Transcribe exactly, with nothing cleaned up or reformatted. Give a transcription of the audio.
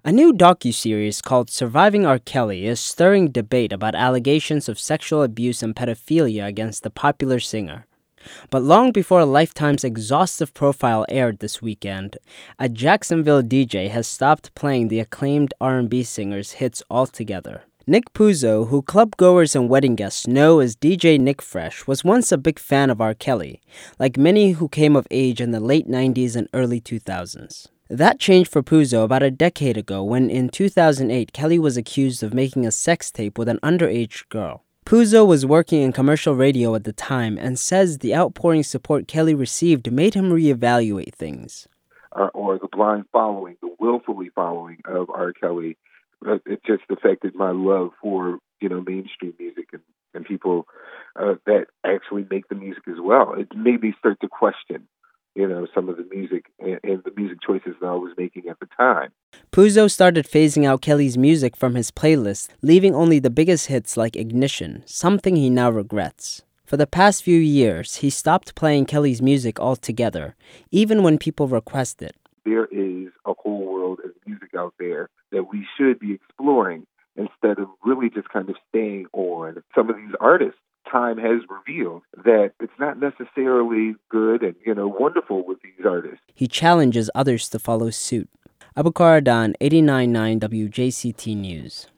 A new docuseries called Surviving R. Kelly is stirring debate about allegations of sexual abuse and pedophilia against the popular singer. But long before Lifetime's exhaustive profile aired this weekend, a Jacksonville D J has stopped playing the acclaimed R and B singer's hits altogether. Nick Puzo, who clubgoers and wedding guests know as D J Nick Fresh, was once a big fan of R. Kelly, like many who came of age in the late nineties and early two thousands. That changed for Puzo about a decade ago when in two thousand eight Kelly was accused of making a sex tape with an underage girl. Puzo was working in commercial radio at the time and says the outpouring support Kelly received made him reevaluate things. Uh, or the blind following, the willfully following of R. Kelly, uh, it just affected my love for, you know, mainstream music and, and people uh, that actually make the music as well. It made me start to question, you know, some of the music and, and the music choices that I was making at the time. Puzo started phasing out Kelly's music from his playlist, leaving only the biggest hits like Ignition, something he now regrets. For the past few years, he stopped playing Kelly's music altogether, even when people request it. There is a whole world of music out there that we should be exploring instead of really just kind of staying on some of these artists. Time has revealed that it's not necessarily good and, you know, wonderful with these artists. He challenges others to follow suit. Abukar Adan, eighty-nine point nine W J C T News.